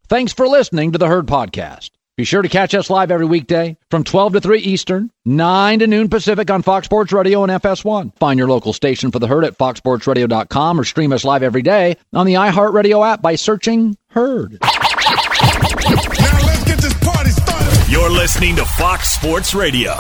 Thanks for listening to the Herd Podcast. Be sure to catch us live every weekday from 12 to 3 Eastern, 9 to noon Pacific on Fox Sports Radio and FS1. Find your local station for the Herd at foxsportsradio.com or stream us live every day on the iHeartRadio app by searching Herd. Now let's get this party started. You're listening to Fox Sports Radio.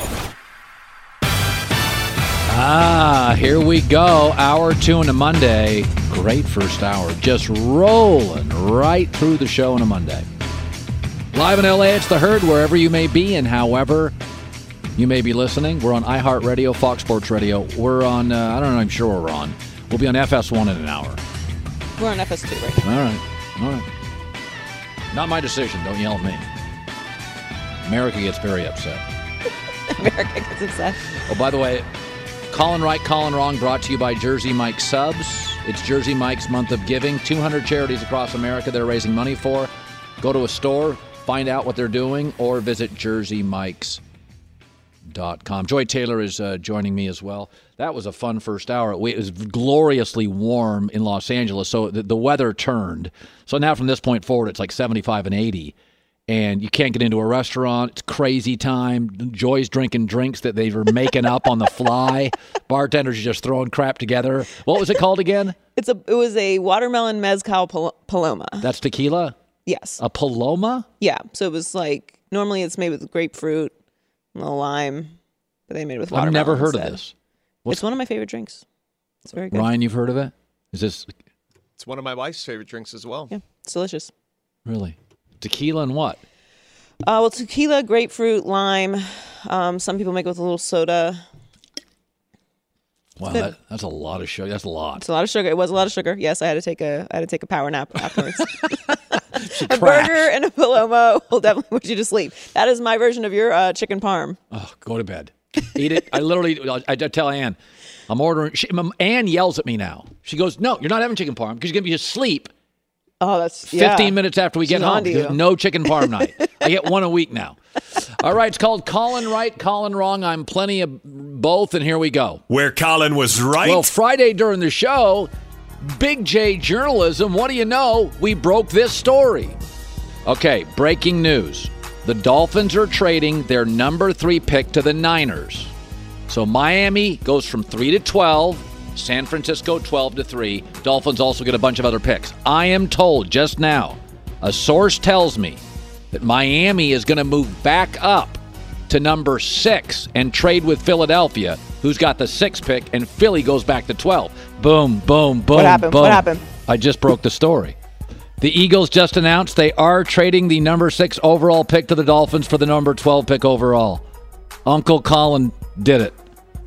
Here we go. Hour 2 on a Monday. Great first hour. Just rolling right through the show on a Monday. Live in LA, it's the Herd, wherever you may be and however you may be listening. We're on iHeartRadio, Fox Sports Radio. We're on, I don't know, I'm sure we're on. We'll be on FS1 in an hour. We're on FS2 right now. All right. Not my decision. Don't yell at me. America gets very upset. America gets upset. Oh, by the way, Colin Right, Colin Wrong, brought to you by Jersey Mike Subs. It's Jersey Mike's month of giving. 200 charities across America they're raising money for. Go to a store, find out what they're doing, or visit jerseymikes.com. Joy Taylor is joining me as well. That was a fun first hour. It was gloriously warm in Los Angeles, so the weather turned. So now from this point forward, it's like 75 and 80. And you can't get into a restaurant. It's crazy time. Joy's drinking drinks that they were making up on the fly. Bartenders are just throwing crap together. What was it called again? It was a watermelon mezcal paloma. That's tequila? Yes. A paloma? Yeah. So it was like, normally it's made with grapefruit, a little lime, but they made it with watermelon. I've never heard instead. of this. It's one of my favorite drinks. It's very good. Ryan, you've heard of it? Is this? It's one of my wife's favorite drinks as well. Yeah, it's delicious. Really? Tequila and what? Well, tequila, grapefruit, lime. Some people make it with a little soda. Wow, that's a lot of sugar. That's a lot. It's a lot of sugar. It was a lot of sugar. Yes, I had to take a power nap afterwards. A burger and a paloma will definitely put you to sleep. That is my version of your chicken parm. Oh, go to bed. Eat it. I tell Ann, I'm ordering. Ann yells at me now. She goes, "No, you're not having chicken parm because you're going to be asleep." Oh, that's 15 minutes after we get home. There's no chicken parm night. I get one a week now. All right, it's called Colin Right, Colin Wrong. I'm plenty of both, and here we go. Where Colin was right. Well, Friday during the show, Big J Journalism, what do you know? We broke this story. Okay, breaking news. The Dolphins are trading their number 3 pick to the Niners. So Miami goes from 3 to 12. San Francisco 12 to 3. Dolphins also get a bunch of other picks. I am told just now, a source tells me that Miami is going to move back up to number 6 and trade with Philadelphia, who's got the 6th pick, and Philly goes back to 12. Boom, boom, boom, What happened? boom. What happened? I just broke the story. The Eagles just announced they are trading the number 6 overall pick to the Dolphins for the number 12 pick overall. Uncle Colin did it.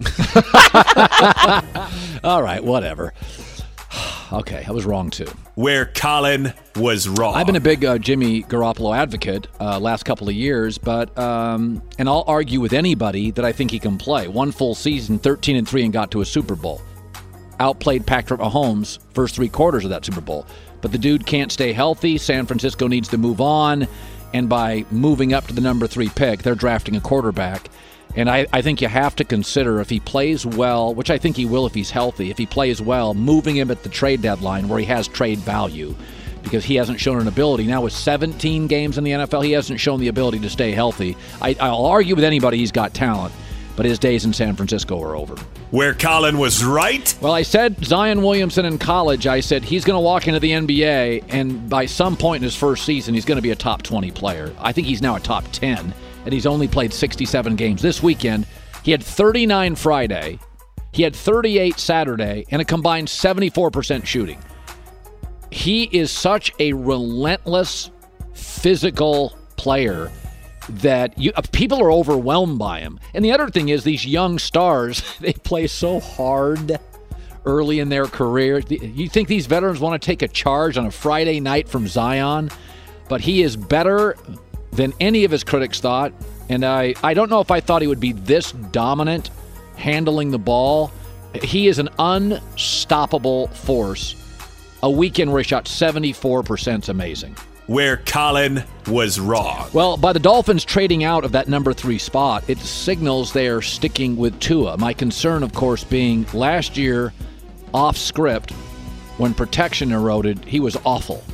All right, whatever. Okay, I was wrong too. Where Colin was wrong. I've been a big Jimmy Garoppolo advocate last couple of years, but and I'll argue with anybody that I think he can play. One full season, 13-3, and got to a Super Bowl. Outplayed Patrick Mahomes first 3 quarters of that Super Bowl. But the dude can't stay healthy. San Francisco needs to move on, and by moving up to the number 3 pick, they're drafting a quarterback. And I think you have to consider if he plays well, which I think he will if he's healthy, if he plays well, moving him at the trade deadline where he has trade value because he hasn't shown an ability. Now with 17 games in the NFL, he hasn't shown the ability to stay healthy. I'll argue with anybody he's got talent, but his days in San Francisco are over. Where Colin was right? Well, I said Zion Williamson in college, I said he's going to walk into the NBA, and by some point in his first season, he's going to be a top 20 player. I think he's now a top 10. And he's only played 67 games. This weekend, he had 39 Friday, he had 38 Saturday, and a combined 74% shooting. He is such a relentless, physical player that people are overwhelmed by him. And the other thing is these young stars, they play so hard early in their career. You think these veterans want to take a charge on a Friday night from Zion? But he is better than any of his critics thought, and I don't know if I thought he would be this dominant handling the ball. He is an unstoppable force. A weekend where he shot 74% is amazing. Where Colin was wrong. Well, by the Dolphins trading out of that number 3 spot, it signals they are sticking with Tua. My concern, of course, being last year, off script, when protection eroded, he was awful.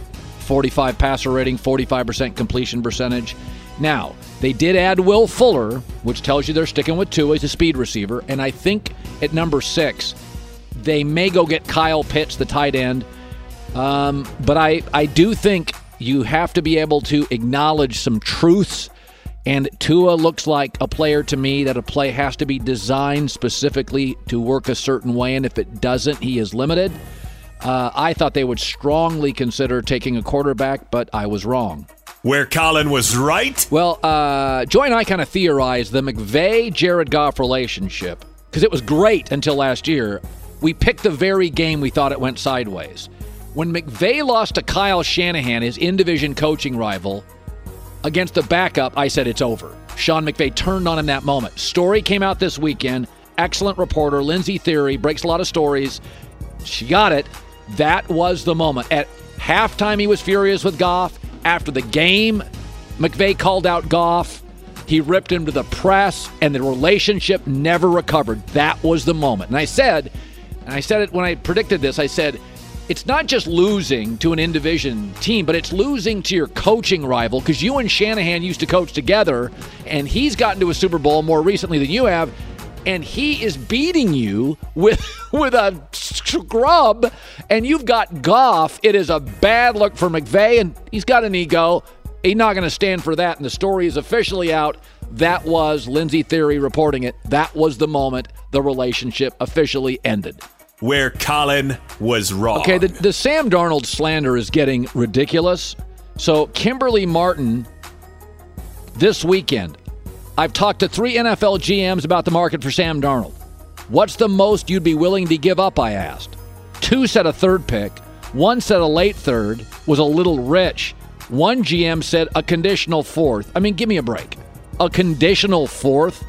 .45 passer rating, 45% completion percentage. Now, they did add Will Fuller, which tells you they're sticking with Tua as a speed receiver. And I think at number 6, they may go get Kyle Pitts, the tight end. But I do think you have to be able to acknowledge some truths. And Tua looks like a player to me that a play has to be designed specifically to work a certain way. And if it doesn't, he is limited. I thought they would strongly consider taking a quarterback, but I was wrong. Where Colin was right? Well, Joy and I kind of theorized the McVay-Jared Goff relationship because it was great until last year. We picked the very game we thought it went sideways. When McVay lost to Kyle Shanahan, his in-division coaching rival, against the backup, I said it's over. Sean McVay turned on him that moment. Story came out this weekend. Excellent reporter, Lindsey Theory, breaks a lot of stories. She got it. That was the moment. At halftime, he was furious with Goff. After the game, McVay called out Goff. He ripped him to the press, and the relationship never recovered. That was the moment. And I said it when I predicted this, I said, it's not just losing to an in-division team, but it's losing to your coaching rival, because you and Shanahan used to coach together, and he's gotten to a Super Bowl more recently than you have, and he is beating you with a scrub, and you've got Goff. It is a bad look for McVay, and he's got an ego. He's not going to stand for that, and the story is officially out. That was Lindsey Theory reporting it. That was the moment the relationship officially ended. Where Colin was wrong. Okay, the Sam Darnold slander is getting ridiculous. So Kimberly Martin, this weekend, I've talked to 3 NFL GMs about the market for Sam Darnold. What's the most you'd be willing to give up, I asked. 2 said a third pick. 1 said a late third, was a little rich. 1 GM said a conditional 4th. I mean, give me a break. A conditional 4th?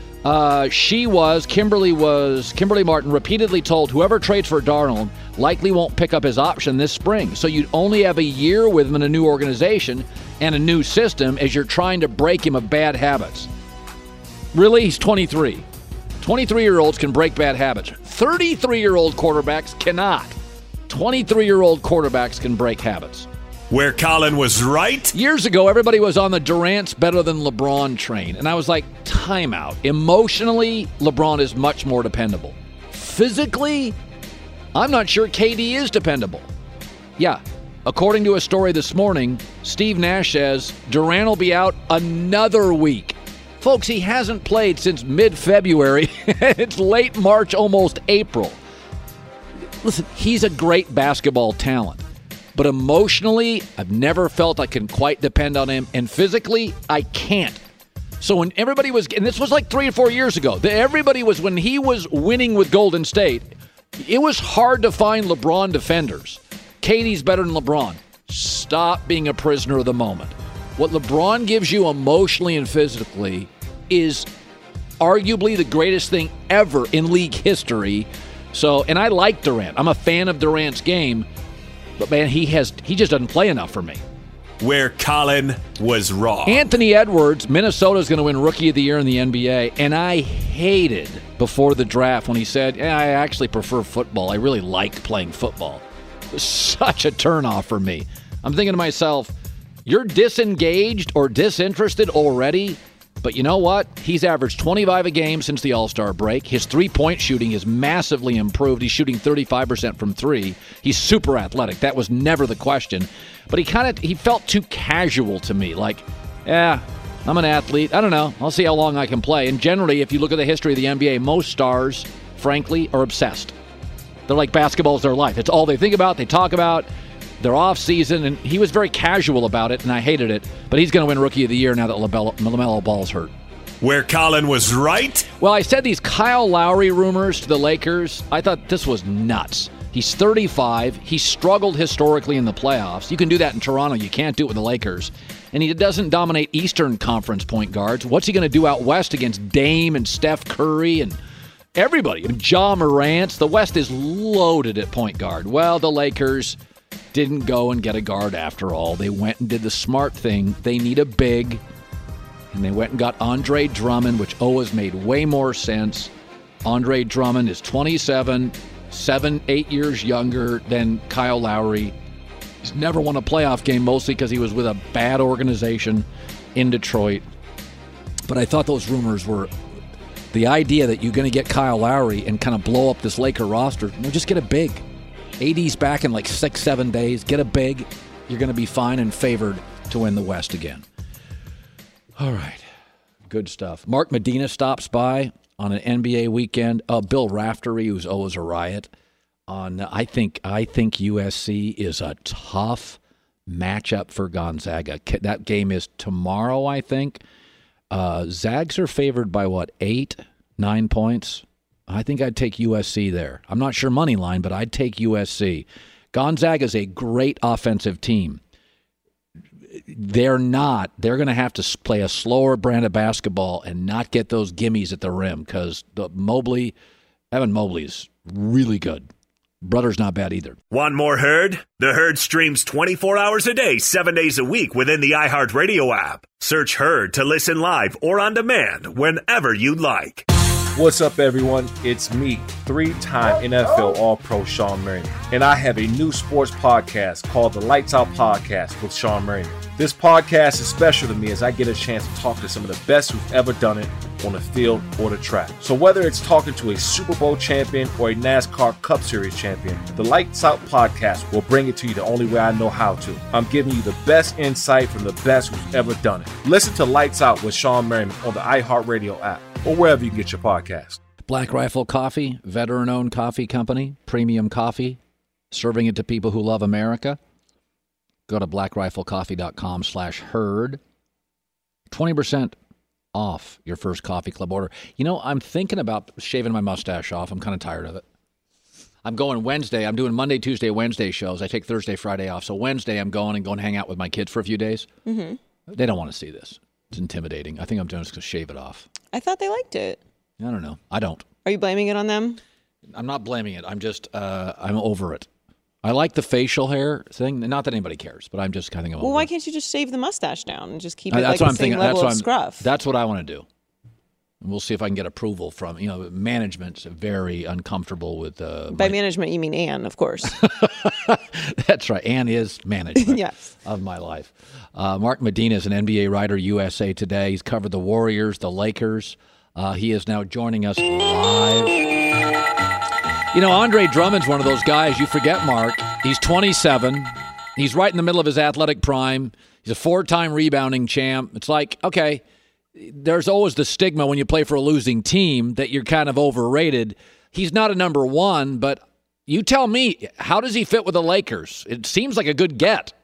Kimberly Martin repeatedly told whoever trades for Darnold likely won't pick up his option this spring. So you'd only have a year with him in a new organization and a new system as you're trying to break him of bad habits. Really? He's 23. 23-year-olds can break bad habits. 33-year-old quarterbacks cannot. 23-year-old quarterbacks can break habits. Where Colin was right? Years ago, everybody was on the Durant's better than LeBron train. And I was like, timeout. Emotionally, LeBron is much more dependable. Physically, I'm not sure KD is dependable. Yeah, according to a story this morning, Steve Nash says Durant will be out another week. Folks, he hasn't played since mid-February. It's late March, almost April. Listen, he's a great basketball talent. But emotionally, I've never felt I can quite depend on him. And physically, I can't. So when everybody was, and this was like 3 or 4 years ago, when he was winning with Golden State, it was hard to find LeBron defenders. KD's better than LeBron. Stop being a prisoner of the moment. What LeBron gives you emotionally and physically is arguably the greatest thing ever in league history. So, and I like Durant. I'm a fan of Durant's game. But, man, he just doesn't play enough for me. Where Colin was wrong. Anthony Edwards, Minnesota's going to win Rookie of the Year in the NBA, and I hated before the draft when he said, I actually prefer football. I really like playing football. It was such a turnoff for me. I'm thinking to myself, you're disengaged or disinterested already? But you know what? He's averaged 25 a game since the All-Star break. His three-point shooting has massively improved. He's shooting 35% from 3. He's super athletic. That was never the question. But he felt too casual to me. Like, I'm an athlete. I don't know. I'll see how long I can play. And generally, if you look at the history of the NBA, most stars, frankly, are obsessed. They're like basketball is their life. It's all they think about, they talk about. They're off season, and he was very casual about it, and I hated it. But he's going to win Rookie of the Year now that LaMelo Ball's hurt. Where Colin was right? Well, I said these Kyle Lowry rumors to the Lakers. I thought this was nuts. He's 35. He struggled historically in the playoffs. You can do that in Toronto. You can't do it with the Lakers. And he doesn't dominate Eastern Conference point guards. What's he going to do out west against Dame and Steph Curry and everybody? And Ja Morant. The West is loaded at point guard. Well, the Lakers didn't go and get a guard after all. They went and did the smart thing. They need a big, and they went and got Andre Drummond, which always made way more sense. Andre Drummond is 27, 8 years younger than Kyle Lowry. He's never won a playoff game, mostly because he was with a bad organization in Detroit. But I thought those rumors were the idea that you're going to get Kyle Lowry and kind of blow up this Laker roster. No, just get a big. AD's back in like 6-7 days. Get a big. You're going to be fine and favored to win the West again. All right. Good stuff. Mark Medina stops by on an NBA weekend. Bill Raftery, who's always a riot. I think USC is a tough matchup for Gonzaga. That game is tomorrow, I think. Zags are favored by, 8-9 points? I think I'd take USC there. I'm not sure money line, but I'd take USC. Gonzaga is a great offensive team. They're not. They're going to have to play a slower brand of basketball and not get those gimmies at the rim because Evan Mobley's really good. Brother's not bad either. Want more Herd? The Herd streams 24 hours a day, 7 days a week within the iHeartRadio app. Search Herd to listen live or on demand whenever you like. What's up, everyone? It's me, 3-time NFL All-Pro Sean Merriman, and I have a new sports podcast called the Lights Out Podcast with Sean Merriman. This podcast is special to me as I get a chance to talk to some of the best who've ever done it on the field or the track. So whether it's talking to a Super Bowl champion or a NASCAR Cup Series champion, the Lights Out Podcast will bring it to you the only way I know how to. I'm giving you the best insight from the best who's ever done it. Listen to Lights Out with Sean Merriman on the iHeartRadio app or wherever you get your podcast. Black Rifle Coffee, veteran-owned coffee company, premium coffee, serving it to people who love America. Go to blackriflecoffee.com/herd. 20% off your first coffee club order. You know, I'm thinking about shaving my mustache off. I'm kind of tired of it. I'm going Wednesday. I'm doing Monday, Tuesday, Wednesday shows. I take Thursday, Friday off. So Wednesday, I'm going and hang out with my kids for a few days. Mm-hmm. They don't want to see this. It's intimidating. I think I'm just going to shave it off. I thought they liked it. I don't know. I don't. Are you blaming it on them? I'm not blaming it. I'm just, I'm over it. I like the facial hair thing. Not that anybody cares, but I'm just kind of over it. Well, why can't you just shave the mustache down and just keep it like the same level of scruff? That's what I want to do. We'll see if I can get approval from, management's very uncomfortable with... By management, you mean Ann, of course. That's right. Ann is management yes. of my life. Mark Medina is an NBA writer, USA Today. He's covered the Warriors, the Lakers. He is now joining us live. Andre Drummond's one of those guys you forget, Mark. He's 27. He's right in the middle of his athletic prime. He's a 4-time rebounding champ. It's like, okay, there's always the stigma when you play for a losing team that you're kind of overrated. He's not a number one, but you tell me, how does he fit with the Lakers? It seems like a good get.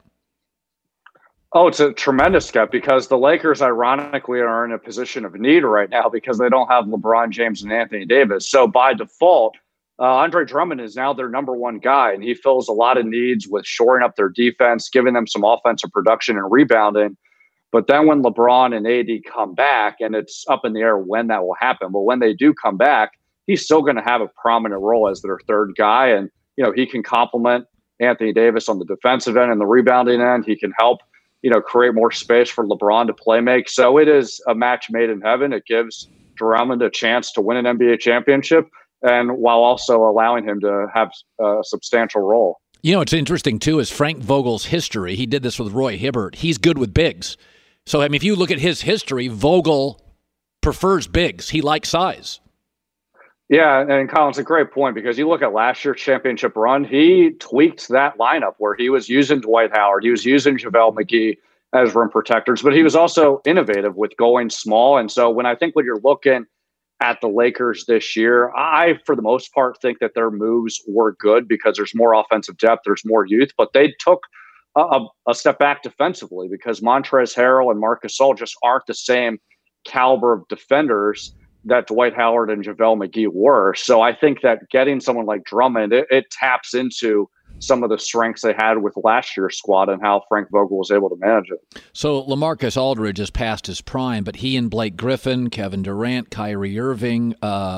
Oh, it's a tremendous get because the Lakers, ironically, are in a position of need right now because they don't have LeBron James and Anthony Davis. So by default, Andre Drummond is now their number one guy, and he fills a lot of needs with shoring up their defense, giving them some offensive production and rebounding. But then when LeBron and AD come back, and it's up in the air when that will happen, but when they do come back, he's still going to have a prominent role as their third guy. And, he can complement Anthony Davis on the defensive end and the rebounding end. He can help, create more space for LeBron to play make. So it is a match made in heaven. It gives Drummond a chance to win an NBA championship, and while also allowing him to have a substantial role. What's interesting, too, is Frank Vogel's history. He did this with Roy Hibbert. He's good with bigs. So, if you look at his history, Vogel prefers bigs. He likes size. Yeah, and Colin's a great point because you look at last year's championship run, he tweaked that lineup where he was using Dwight Howard, he was using JaVale McGee as rim protectors, but he was also innovative with going small. And so when you're looking at the Lakers this year, I, for the most part, think that their moves were good because there's more offensive depth, there's more youth, but they took a step back defensively because Montrezl Harrell and Marc Gasol just aren't the same caliber of defenders that Dwight Howard and JaVale McGee were. So I think that getting someone like Drummond, it taps into some of the strengths they had with last year's squad and how Frank Vogel was able to manage it. So LaMarcus Aldridge has passed his prime, but he and Blake Griffin, Kevin Durant, Kyrie Irving,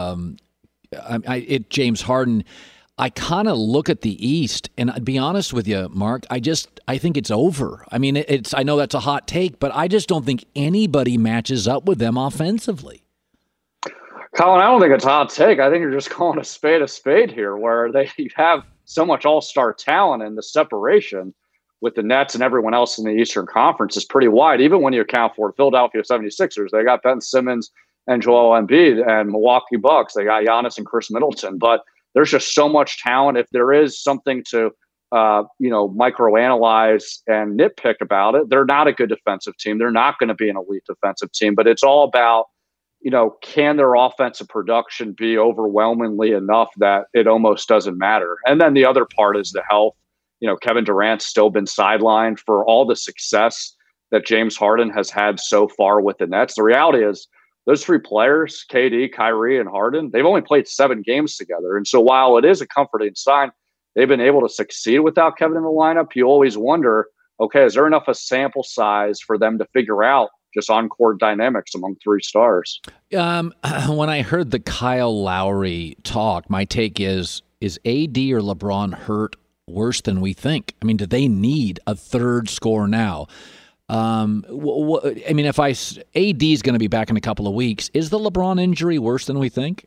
James Harden, I kind of look at the East, and I'd be honest with you, Mark, I think it's over. I mean, I know that's a hot take, but I just don't think anybody matches up with them offensively. Colin, I don't think it's a hot take. I think you're just calling a spade here, where they have so much all-star talent and the separation. with the Nets and everyone else in the Eastern Conference is pretty wide, even when you account for Philadelphia 76ers. They got Ben Simmons and Joel Embiid, and Milwaukee Bucks. They got Giannis and Chris Middleton. But there's just so much talent. If there is something to microanalyze and nitpick about it, they're not a good defensive team. They're not going to be an elite defensive team. But it's all about, can their offensive production be overwhelmingly enough that it almost doesn't matter? And then the other part is the health. Kevin Durant's still been sidelined for all the success that James Harden has had so far with the Nets. The reality is those three players, KD, Kyrie, and Harden, they've only played 7 games together. And so while it is a comforting sign, they've been able to succeed without Kevin in the lineup. You always wonder, okay, is there enough a sample size for them to figure out just on-court dynamics among 3 stars? When I heard the Kyle Lowry talk, my take is AD or LeBron hurt worse than we think? I mean, do they need a third scorer now? If AD is going to be back in a couple of weeks, is the LeBron injury worse than we think?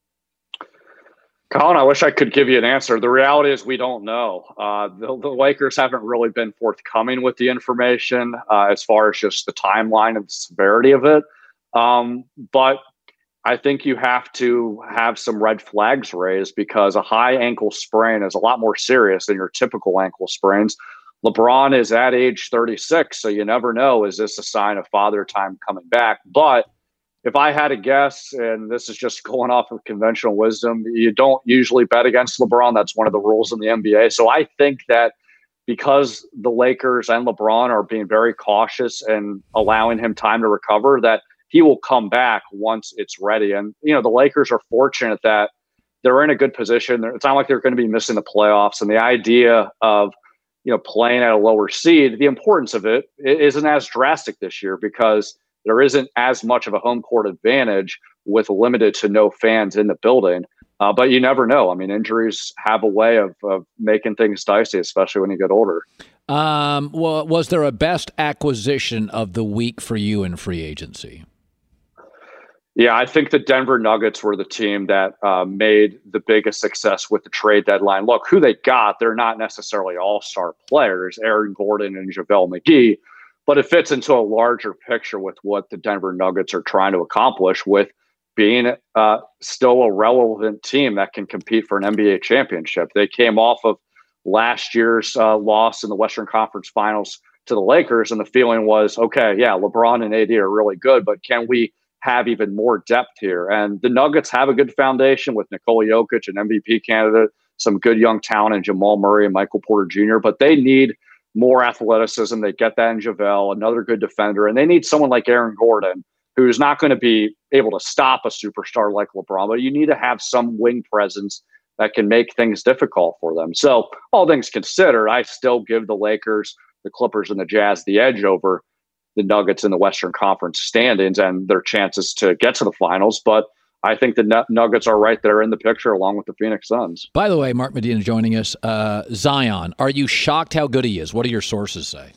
Colin, I wish I could give you an answer. The reality is we don't know. The Lakers haven't really been forthcoming with the information as far as just the timeline and the severity of it. But I think you have to have some red flags raised because a high ankle sprain is a lot more serious than your typical ankle sprains. LeBron is at age 36, so you never know, is this a sign of father time coming back? But if I had to guess, and this is just going off of conventional wisdom, you don't usually bet against LeBron. That's one of the rules in the NBA. So I think that because the Lakers and LeBron are being very cautious and allowing him time to recover, that he will come back once it's ready. And, the Lakers are fortunate that they're in a good position. It's not like they're going to be missing the playoffs. And the idea of, playing at a lower seed, the importance of it isn't as drastic this year because there isn't as much of a home court advantage with limited to no fans in the building. But you never know. I mean, injuries have a way of making things dicey, especially when you get older. Was there a best acquisition of the week for you in free agency? Yeah, I think the Denver Nuggets were the team that made the biggest success with the trade deadline. Look, who they got, they're not necessarily all-star players, Aaron Gordon and JaVale McGee, but it fits into a larger picture with what the Denver Nuggets are trying to accomplish with being still a relevant team that can compete for an NBA championship. They came off of last year's loss in the Western Conference Finals to the Lakers, and the feeling was, okay, yeah, LeBron and AD are really good, but can we have even more depth here? And the Nuggets have a good foundation with Nikola Jokic, an MVP candidate, some good young talent in Jamal Murray and Michael Porter Jr., but they need more athleticism. They get that in JaVale, another good defender, and they need someone like Aaron Gordon, who's not going to be able to stop a superstar like LeBron, but you need to have some wing presence that can make things difficult for them. So all things considered, I still give the Lakers, the Clippers, and the Jazz the edge over the Nuggets in the Western Conference standings and their chances to get to the finals. But I think the Nuggets are right there in the picture along with the Phoenix Suns. By the way, Mark Medina joining us. Zion, are you shocked how good he is? What do your sources say?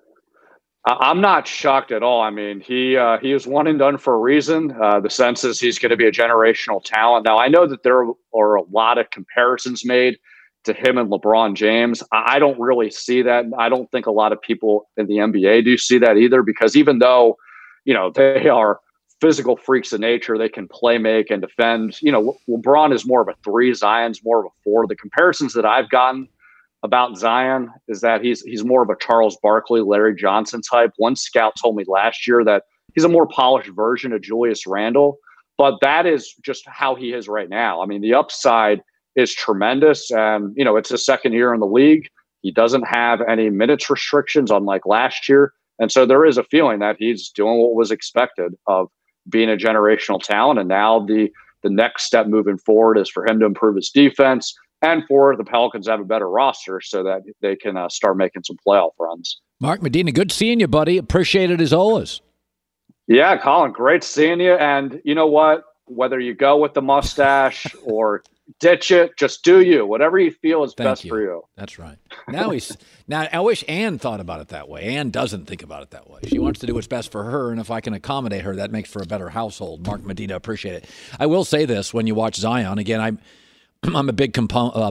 I'm not shocked at all. I mean, he is one and done for a reason. The sense is he's going to be a generational talent. Now, I know that there are a lot of comparisons made to him and LeBron James. I don't really see that. I don't think a lot of people in the NBA do see that either, because even though, they are physical freaks of nature, they can play, make, and defend. LeBron is more of a 3, Zion's more of a 4. The comparisons that I've gotten about Zion is that he's more of a Charles Barkley, Larry Johnson type. One scout told me last year that he's a more polished version of Julius Randle, but that is just how he is right now. I mean, the upside is tremendous, and it's his second year in the league. He doesn't have any minutes restrictions unlike last year, and so there is a feeling that he's doing what was expected of being a generational talent. And now the next step moving forward is for him to improve his defense and for the Pelicans to have a better roster so that they can start making some playoff runs. Mark Medina, good seeing you, buddy. Appreciate it as always. Yeah, Colin, great seeing you. And you know what? Whether you go with the mustache or ditch it, just do you. Whatever you feel is best for you. That's right. Now I wish Ann thought about it that way. Ann doesn't think about it that way. She wants to do what's best for her, and if I can accommodate her, that makes for a better household. Mark Medina, appreciate it. I will say this: when you watch Zion again, I'm a big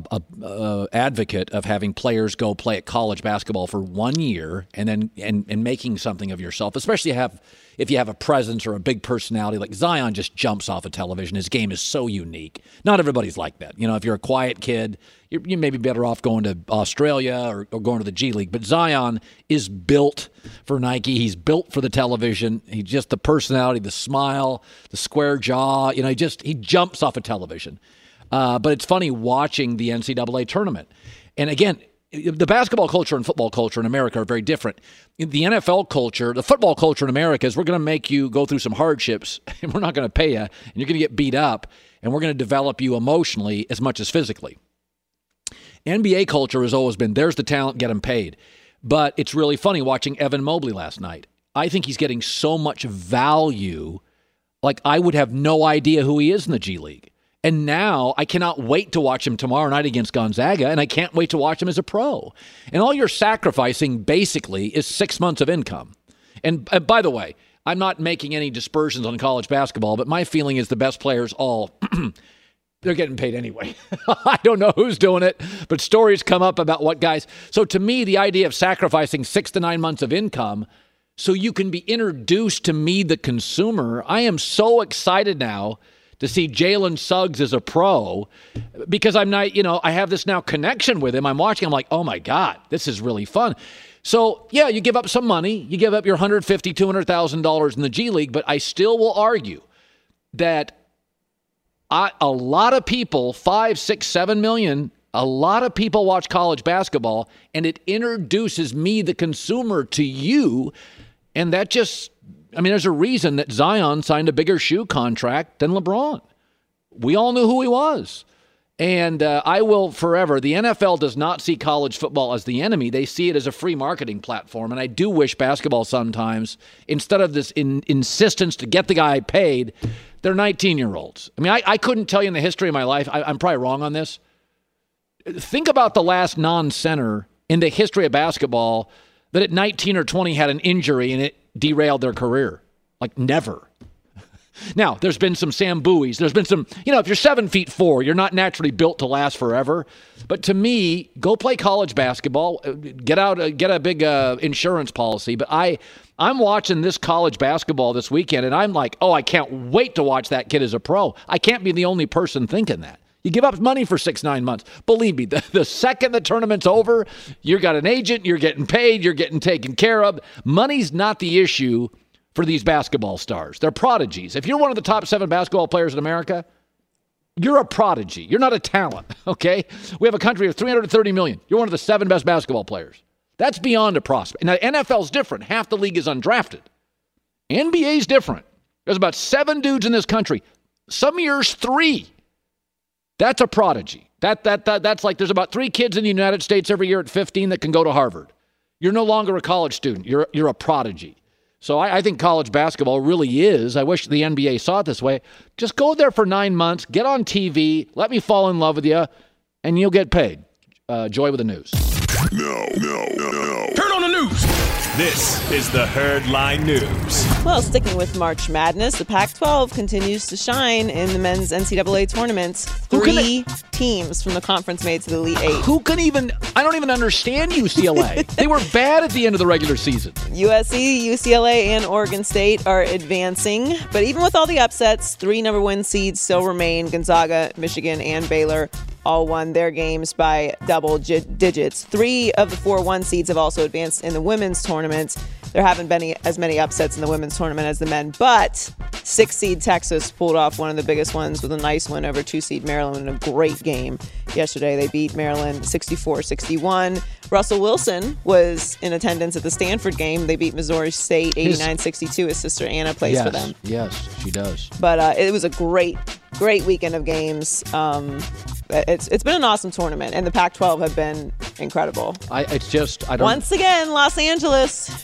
advocate of having players go play at college basketball for 1 year and then and making something of yourself, especially if you have a presence or a big personality. Like Zion just jumps off of television. His game is so unique. Not everybody's like that. If you're a quiet kid, you may be better off going to Australia or going to the G League. But Zion is built for Nike. He's built for the television. He's just the personality, the smile, the square jaw. He jumps off of television. But it's funny watching the NCAA tournament. And again, the basketball culture and football culture in America are very different. In the NFL culture, the football culture in America is we're going to make you go through some hardships, and we're not going to pay you, and you're going to get beat up, and we're going to develop you emotionally as much as physically. NBA culture has always been, there's the talent, get them paid. But it's really funny watching Evan Mobley last night. I think he's getting so much value, like I would have no idea who he is in the G League. And now I cannot wait to watch him tomorrow night against Gonzaga, and I can't wait to watch him as a pro. And all you're sacrificing basically is 6 months of income. And by the way, I'm not making any dispersions on college basketball, but my feeling is the best players all, they're getting paid anyway. I don't know who's doing it, but stories come up about what guys. So to me, the idea of sacrificing 6 to 9 months of income so you can be introduced to me, the consumer, I am so excited now to see Jalen Suggs as a pro, because I'm not, I have this now connection with him. I'm watching, I'm like, oh my God, this is really fun. So yeah, you give up some money, you give up your $150,000, $200,000 in the G League, but I still will argue that a lot of people, 5, 6, 7 million, a lot of people watch college basketball, and it introduces me, the consumer, to you, and that just, there's a reason that Zion signed a bigger shoe contract than LeBron. We all knew who he was. And I will forever. The NFL does not see college football as the enemy. They see it as a free marketing platform. And I do wish basketball sometimes, instead of this insistence to get the guy paid, they're 19-year-olds. I couldn't tell you in the history of my life, I'm probably wrong on this. Think about the last non-center in the history of basketball that at 19 or 20 had an injury and it derailed their career. Like never. Now, there's been some Sam Bowies. There's been some, if you're 7'4", you're not naturally built to last forever. But to me, go play college basketball, get a big insurance policy. But I'm watching this college basketball this weekend, and I'm like, oh, I can't wait to watch that kid as a pro. I can't be the only person thinking that. You give up money for 6-9 months. Believe me, the second the tournament's over, you've got an agent, you're getting paid, you're getting taken care of. Money's not the issue for these basketball stars. They're prodigies. If you're one of the top 7 basketball players in America, you're a prodigy. You're not a talent, okay? We have a country of 330 million. You're one of the 7 best basketball players. That's beyond a prospect. Now, NFL's different. Half the league is undrafted. NBA's different. There's about 7 dudes in this country. Some years 3. That's a prodigy. That's like there's about 3 kids in the United States every year at 15 that can go to Harvard. You're no longer a college student. You're a prodigy. So I think college basketball really is. I wish the NBA saw it this way. Just go there for 9 months, get on TV, let me fall in love with you, and you'll get paid. Joy with the news. No. Turn on the news. This is the Herd Line News. Well, sticking with March Madness, the Pac-12 continues to shine in the men's NCAA tournaments. 3 teams from the conference made to the Elite 8. I don't even understand UCLA. They were bad at the end of the regular season. USC, UCLA, and Oregon State are advancing. But even with all the upsets, 3 number 1 seeds still remain. Gonzaga, Michigan, and Baylor all won their games by double digits. 3 of the 4 1 seeds have also advanced in the women's tournament. There haven't been as many upsets in the women's tournament as the men, but 6-seed Texas pulled off one of the biggest ones with a nice win over 2-seed Maryland in a great game yesterday. They beat Maryland 64-61. Russell Wilson was in attendance at the Stanford game. They beat Missouri State 89-62. His sister Anna plays for them. Yes, she does. But it was a great weekend of games. It's been an awesome tournament, and the Pac-12 have been incredible. Once again, Los Angeles,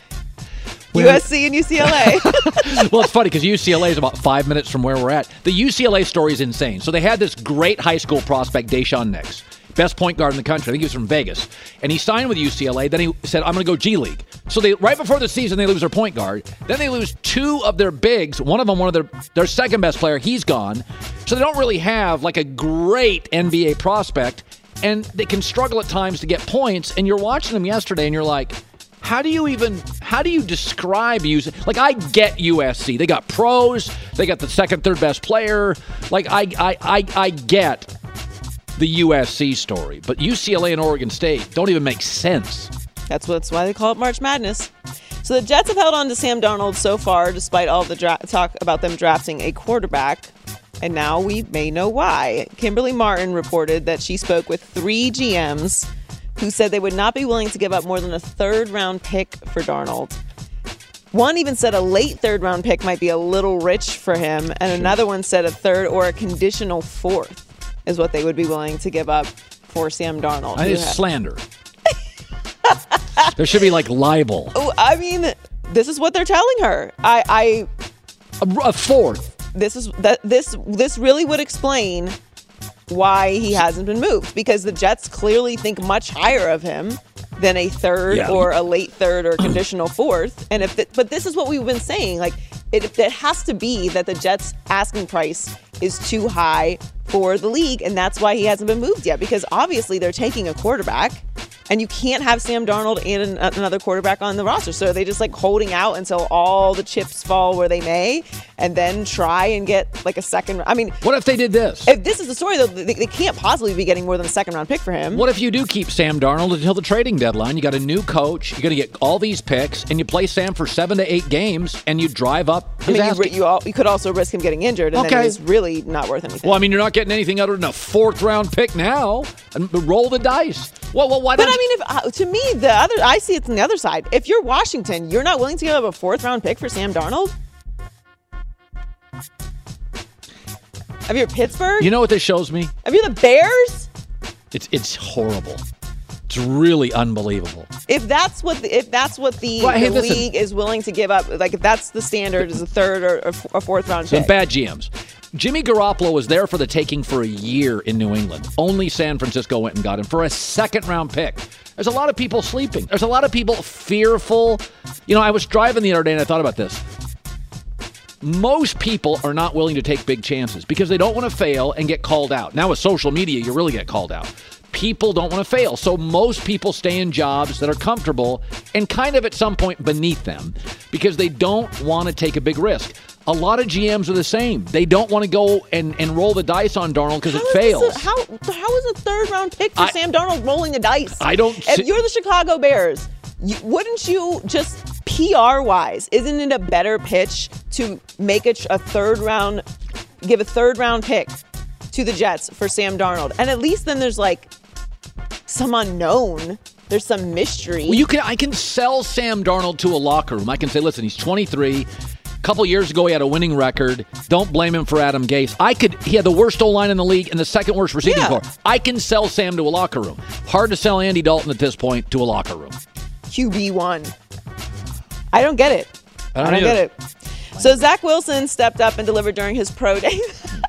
USC and UCLA. Well, it's funny because UCLA is about 5 minutes from where we're at. The UCLA story is insane. So they had this great high school prospect, Deshaun Nix. best point guard in the country. I think he was from Vegas. And he signed with UCLA. Then he said, I'm going to go G League. So right before the season, they lose their point guard. Then they lose 2 of their bigs. One of them, their second best player, he's gone. So they don't really have like a great NBA prospect. And they can struggle at times to get points. And you're watching them yesterday and you're like, how do you describe using, like, I get USC. They got pros. They got the second, third best player. Like, I get the USC story. But UCLA and Oregon State don't even make sense. That's why they call it March Madness. So the Jets have held on to Sam Darnold so far, despite all the talk about them drafting a quarterback. And now we may know why. Kimberly Martin reported that she spoke with 3 GMs who said they would not be willing to give up more than a third-round pick for Darnold. One even said a late third-round pick might be a little rich for him, and another one said a third or a conditional fourth is what they would be willing to give up for Sam Darnold. That is slander. There should be like libel. I mean, this is what they're telling her. A fourth. This really would explain why he hasn't been moved, because the Jets clearly think much higher of him than a third or a late third or conditional fourth. And but this is what we've been saying. Like, it has to be that the Jets' asking price is too high for the league, and that's why he hasn't been moved yet, because obviously they're taking a quarterback. And you can't have Sam Darnold and another quarterback on the roster. So they just like holding out until all the chips fall where they may, and then try and get like a second. I mean, what if they did this? If this is the story, though, they can't possibly be getting more than a second-round pick for him. What if you do keep Sam Darnold until the trading deadline? You got a new coach. You're going to get all these picks, and you play Sam for 7 to 8 games, and you drive up his ass. You could also risk him getting injured, and then it's really not worth anything. Well, I mean, you're not getting anything other than a 4th-round pick now, and roll the dice. Well, why? But I mean, to me, I see it on the other side. If you're Washington, you're not willing to give up a 4th-round pick for Sam Darnold? If you're Pittsburgh? You know what this shows me? If you're the Bears? It's horrible. It's really unbelievable. If that's what the league is willing to give up, like if that's the standard, is a 3rd or a 4th-round pick. Some bad GMs. Jimmy Garoppolo was there for the taking for a year in New England. Only San Francisco went and got him for a 2nd-round pick. There's a lot of people sleeping. There's a lot of people fearful. You know, I was driving the other day and I thought about this. Most people are not willing to take big chances because they don't want to fail and get called out. Now with social media, you really get called out. People don't want to fail. So most people stay in jobs that are comfortable and kind of at some point beneath them because they don't want to take a big risk. A lot of GMs are the same. They don't want to go and roll the dice on Darnold because it fails. How is a 3rd-round pick for Sam Darnold rolling the dice? If you're the Chicago Bears, wouldn't you just PR-wise, isn't it a better pitch to make give a 3rd-round pick to the Jets for Sam Darnold? And at least then there's like some unknown. There's some mystery. Well, I can sell Sam Darnold to a locker room. I can say, listen, he's 23. A couple years ago, he had a winning record. Don't blame him for Adam Gase. He had the worst O-line in the league and the 2nd worst receiving core. I can sell Sam to a locker room. Hard to sell Andy Dalton at this point to a locker room. QB1. I don't get it. I don't get it. So Zach Wilson stepped up and delivered during his pro day.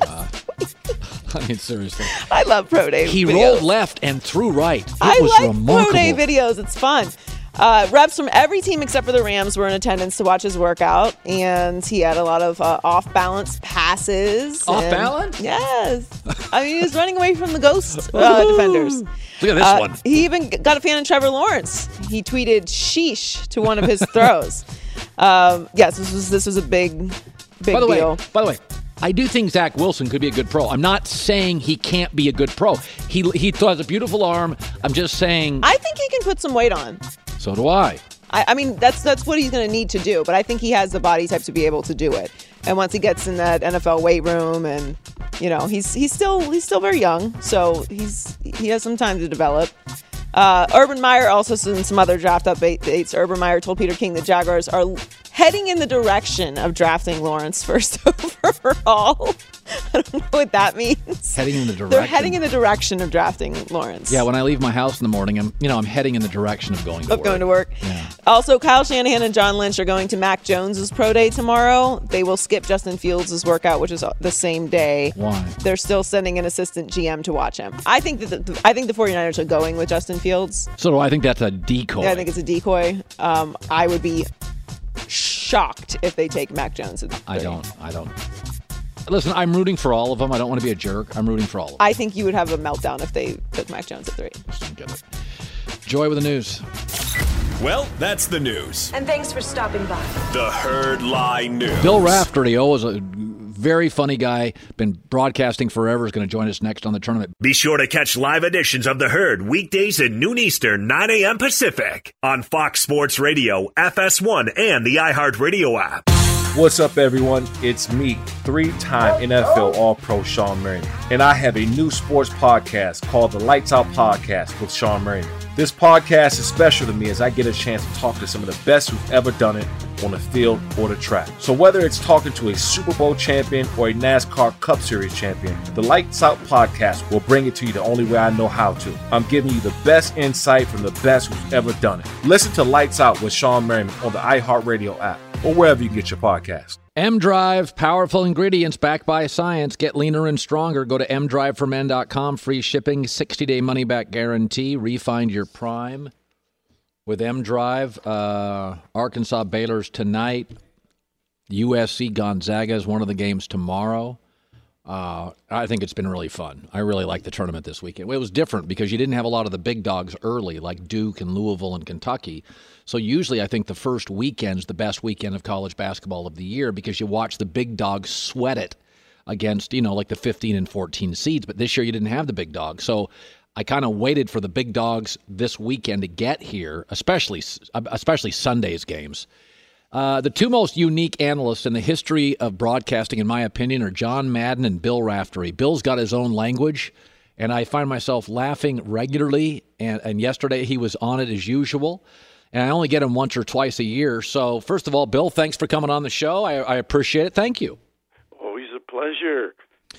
I mean, seriously. I love pro day He videos. rolled left and threw right. I was like remarkable. pro day videos. It's fun. Reps from every team except for the Rams were in attendance to watch his workout, and he had a lot of off-balance passes. Off-balance? Yes. I mean, he was running away from the ghost defenders. Look at this one. He even got a fan of Trevor Lawrence. He tweeted "sheesh" to one of his throws. Yes, this was a big deal. By the way, I do think Zach Wilson could be a good pro. I'm not saying he can't be a good pro. He has a beautiful arm. I'm just saying. I think he can put some weight on. So do I. I mean, that's what he's going to need to do. But I think he has the body type to be able to do it. And once he gets in that NFL weight room, and you know, he's still very young, so he has some time to develop. Urban Meyer also some other draft updates. Urban Meyer told Peter King the Jaguars are heading in the direction of drafting Lawrence first overall. don't know what that means. Heading in the direction. They're heading in the direction of drafting Lawrence. Yeah, when I leave my house in the morning, I'm heading in the direction of going to work. Yeah. Also, Kyle Shanahan and John Lynch are going to Mac Jones's pro day tomorrow. They will skip Justin Fields' workout, which is the same day. Why? They're still sending an assistant GM to watch him. I think the 49ers are going with Justin Fields. So do I think that's a decoy? Yeah, I think it's a decoy. I would be shocked if they take Mac Jones at 30. I don't. Listen, I'm rooting for all of them. I don't want to be a jerk. I'm rooting for all of them. I think you would have a meltdown if they took Mac Jones at 3. Just don't get it. Joy with the news. Well, that's the news. And thanks for stopping by. The Herd Lie News. Bill Raftery is a very funny guy. Been broadcasting forever. Is going to join us next on the tournament. Be sure to catch live editions of The Herd weekdays at noon Eastern, 9 a.m. Pacific on Fox Sports Radio, FS1, and the iHeartRadio app. What's up, everyone? It's me, 3-time NFL All-Pro Sean Merriman, and I have a new sports podcast called the Lights Out Podcast with Sean Merriman. This podcast is special to me as I get a chance to talk to some of the best who've ever done it on the field or the track. So whether it's talking to a Super Bowl champion or a NASCAR Cup Series champion, the Lights Out Podcast will bring it to you the only way I know how to. I'm giving you the best insight from the best who's ever done it. Listen to Lights Out with Sean Merriman on the iHeartRadio app or wherever you get your podcast. M-Drive, powerful ingredients backed by science. Get leaner and stronger. Go to mdriveformen.com. Free shipping, 60-day money-back guarantee. Refine your prime with M-Drive. Arkansas Baylor's tonight. USC Gonzaga is one of the games tomorrow. I think it's been really fun. I really like the tournament this weekend. It was different because you didn't have a lot of the big dogs early, like Duke and Louisville and Kentucky. So usually I think the first weekend's the best weekend of college basketball of the year because you watch the big dogs sweat it against, like the 15 and 14 seeds. But this year you didn't have the big dogs. So I kind of waited for the big dogs this weekend to get here, especially Sunday's games. The two most unique analysts in the history of broadcasting, in my opinion, are John Madden and Bill Raftery. Bill's got his own language, and I find myself laughing regularly, and yesterday he was on it as usual, and I only get him once or twice a year. So, first of all, Bill, thanks for coming on the show. I appreciate it. Thank you. Always a pleasure.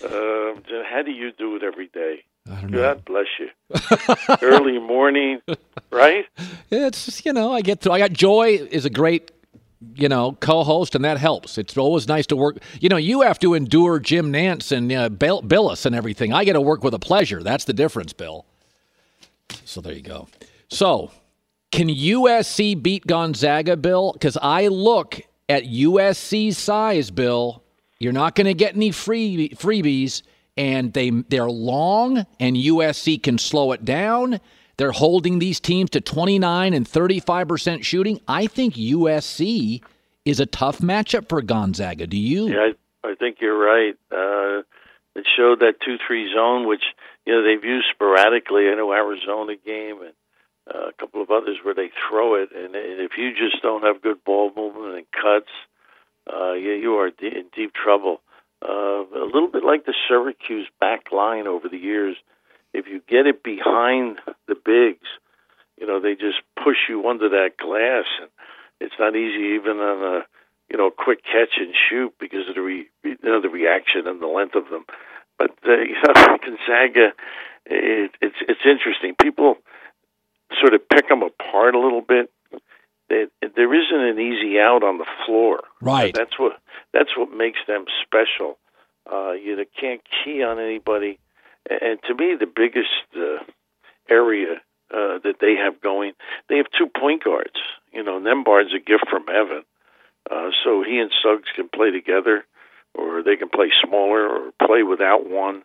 How do you do it every day? I don't know. God bless you. Early morning, right? It's, I got Joy is a great co-host, and that helps. It's always nice to work. You have to endure Jim Nantz and Billis and everything. I get to work with a pleasure. That's the difference, Bill. So there you go. So, can USC beat Gonzaga, Bill? Because I look at USC's size, Bill. You're not going to get any freebies, and they're long, and USC can slow it down. They're holding these teams to 29 and 35% shooting. I think USC is a tough matchup for Gonzaga. Do you? Yeah, I think you're right. It showed that 2-3 zone, which they've used sporadically. I know Arizona game and a couple of others where they throw it, and if you just don't have good ball movement and cuts, you are in deep trouble. A little bit like the Syracuse back line over the years. If you get it behind the bigs, they just push you under that glass, and it's not easy even on a quick catch and shoot because of the reaction and the length of them. But Gonzaga, it's interesting. People sort of pick them apart a little bit. There isn't an easy out on the floor. Right. That's what makes them special. You can't key on anybody. And to me, the biggest area that they have going, they have 2 point guards. Nembhard's a gift from heaven. So he and Suggs can play together, or they can play smaller or play without one.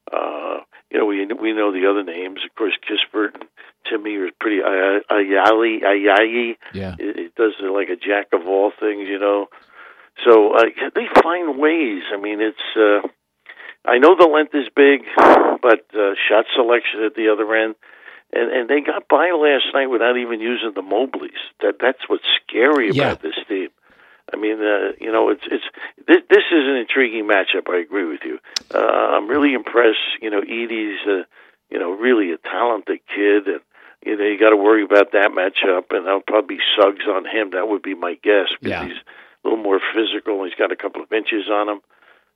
We know the other names. Of course, Kispert and Timmy are pretty Ayayi. Yeah. It does like a jack of all things, So they find ways. I mean, it's... I know the length is big, but shot selection at the other end, and they got by last night without even using the Mobleys. That's what's scary about this team. I mean, this is an intriguing matchup. I agree with you. I'm really impressed. Edey's really a talented kid, and you got to worry about that matchup, and that'll probably be Suggs on him. That would be my guess because he's a little more physical. He's got a couple of inches on him.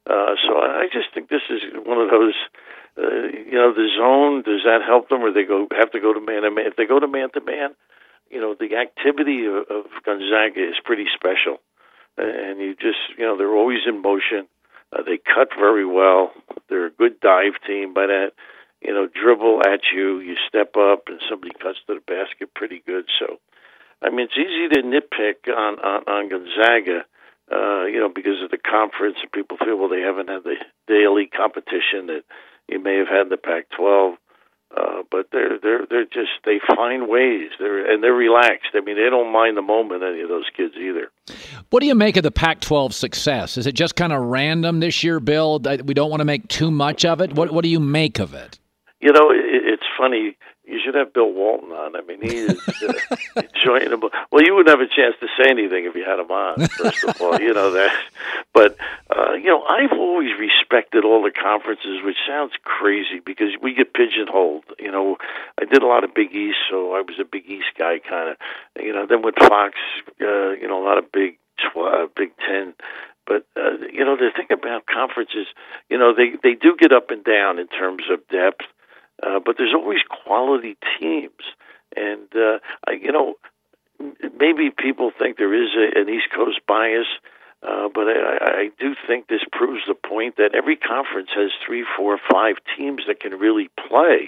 So I just think this is one of those, the zone, does that help them, or they have to go to man-to-man? If they go to man-to-man, the activity of Gonzaga is pretty special. And you just, they're always in motion. They cut very well. They're a good dive team. By that, dribble at you, you step up, and somebody cuts to the basket pretty good. So, I mean, it's easy to nitpick on Gonzaga, because of the conference, and people feel, well, they haven't had the daily competition that you may have had in the Pac-12. But they find ways. They're relaxed. I mean, they don't mind the moment, any of those kids either. What do you make of the Pac-12 success? Is it just kind of random this year, Bill? We don't want to make too much of it. What do you make of it? It's funny. You should have Bill Walton on. I mean, he is enjoyable. Well, you wouldn't have a chance to say anything if you had him on, first of all, that. But, I've always respected all the conferences, which sounds crazy because we get pigeonholed. I did a lot of Big East, so I was a Big East guy kind of. Then with Fox, a lot of Big 10. But, the thing about conferences, they do get up and down in terms of depth. But there's always quality teams, and maybe people think there is an East Coast bias, but I do think this proves the point that every conference has 3, 4, 5 teams that can really play,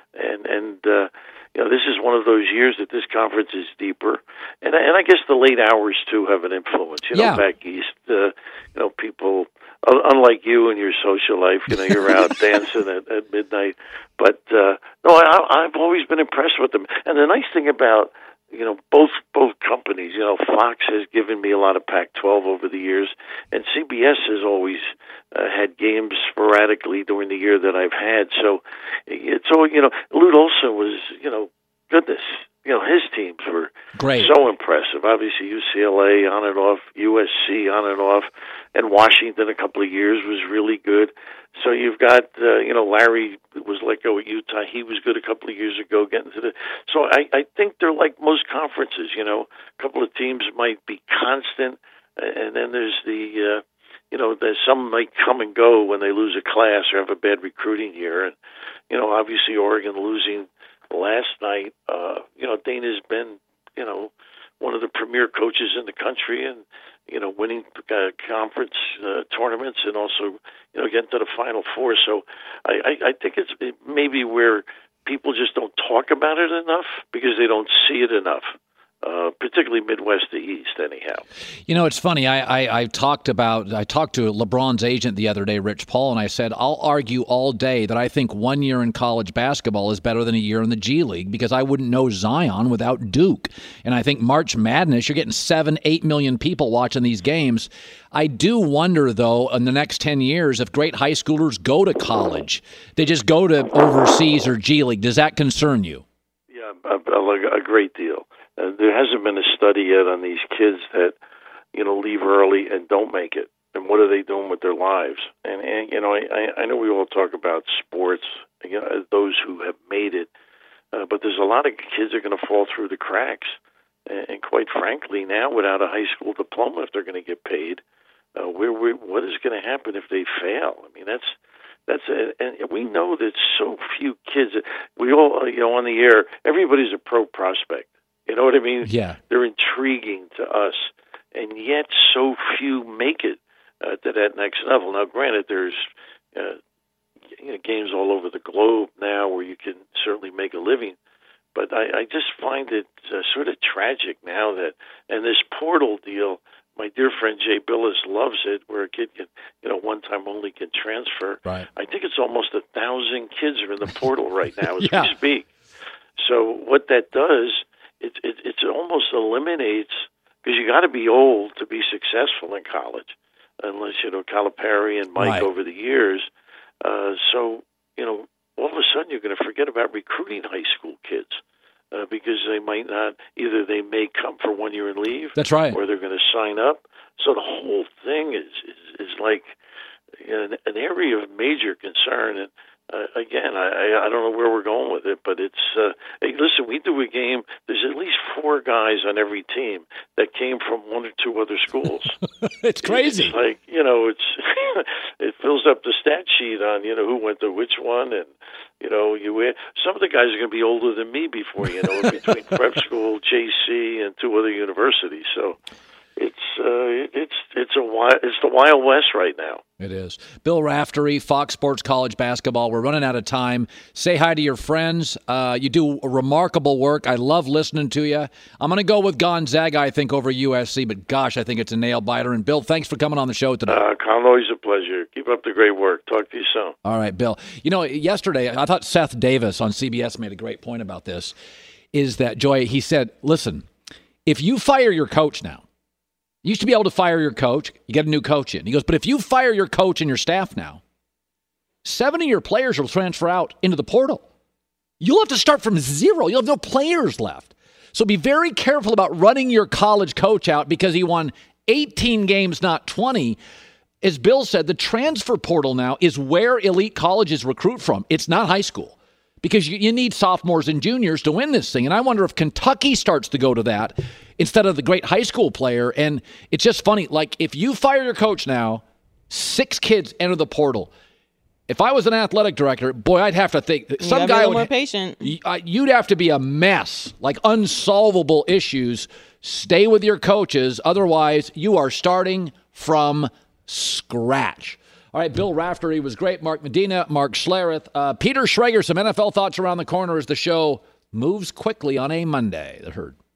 and this is one of those years that this conference is deeper, and I guess the late hours too have an influence. Back east, people. Unlike you and your social life, you're out dancing at midnight. But no, I've always been impressed with them. And the nice thing about both companies, Fox has given me a lot of Pac-12 over the years, and CBS has always had games sporadically during the year that I've had. So it's all Lute Olson was goodness. His teams were great, so impressive. Obviously, UCLA on and off, USC on and off, and Washington a couple of years was really good. So you've got, Larry was let go at Utah. He was good a couple of years ago getting to the. So I think they're like most conferences. A couple of teams might be constant, and then there's there's some might come and go when they lose a class or have a bad recruiting year, and obviously Oregon losing last night, Dana's been, one of the premier coaches in the country, and winning conference tournaments, and also getting to the Final Four. So I think it's maybe where people just don't talk about it enough because they don't see it enough. Particularly Midwest to East, anyhow. It's funny. I talked to LeBron's agent the other day, Rich Paul, and I said, I'll argue all day that I think 1 year in college basketball is better than a year in the G League because I wouldn't know Zion without Duke. And I think March Madness, you're getting 7-8 million people watching these games. I do wonder, though, in the next 10 years, if great high schoolers go to college, they just go to overseas or G League. Does that concern you? Yeah, a great deal. There hasn't been a study yet on these kids that, leave early and don't make it. And what are they doing with their lives? And I know we all talk about sports, those who have made it, but there's a lot of kids that are going to fall through the cracks. And quite frankly, now without a high school diploma, if they're going to get paid, what is going to happen if they fail? I mean, that's and we know that so few kids. We all, on the air, everybody's a pro prospect. You know what I mean? Yeah. They're intriguing to us, and yet so few make it to that next level. Now, granted, there's games all over the globe now where you can certainly make a living, but I just find it sort of tragic now that, and this portal deal, my dear friend Jay Billis loves it, where a kid can, one time only can transfer. Right. I think it's almost 1,000 kids are in the portal right now as Yeah. we speak. So what that does, it almost eliminates, because you got to be old to be successful in college, unless Calipari and Mike Right. over the years. So all of a sudden you're going to forget about recruiting high school kids because they might not, either they may come for 1 year and leave. That's right. Or they're going to sign up. So the whole thing is like an area of major concern. And again, I don't know where we're going with it, but it's hey, listen, we do a game. There's at least 4 guys on every team that came from 1 or 2 other schools. It's crazy. It's like it's it fills up the stat sheet on who went to which one, and some of the guys are going to be older than me before you know it, between prep school, JC, and 2 other universities. So it's the Wild West right now. It is. Bill Raftery, Fox Sports College Basketball. We're running out of time. Say hi to your friends. You do remarkable work. I love listening to you. I'm going to go with Gonzaga, I think, over USC, but gosh, I think it's a nail-biter. And, Bill, thanks for coming on the show today. Colin, always a pleasure. Keep up the great work. Talk to you soon. All right, Bill. Yesterday, I thought Seth Davis on CBS made a great point about this, is that, Joy, he said, listen, if you fire your coach now, you used to be able to fire your coach. You get a new coach in. He goes, but if you fire your coach and your staff now, 7 of your players will transfer out into the portal. You'll have to start from zero. You'll have no players left. So be very careful about running your college coach out because he won 18 games, not 20. As Bill said, the transfer portal now is where elite colleges recruit from. It's not high school because you need sophomores and juniors to win this thing. And I wonder if Kentucky starts to go to that instead of the great high school player. And it's just funny. Like, if you fire your coach now, 6 kids enter the portal. If I was an athletic director, boy, I'd have to think. Some guy would be more patient. You'd have to be a mess, like unsolvable issues. Stay with your coaches. Otherwise, you are starting from scratch. All right, Bill Raftery was great. Mark Medina, Mark Schlereth. Peter Schrager, some NFL thoughts around the corner as the show moves quickly on a Monday. The Herd.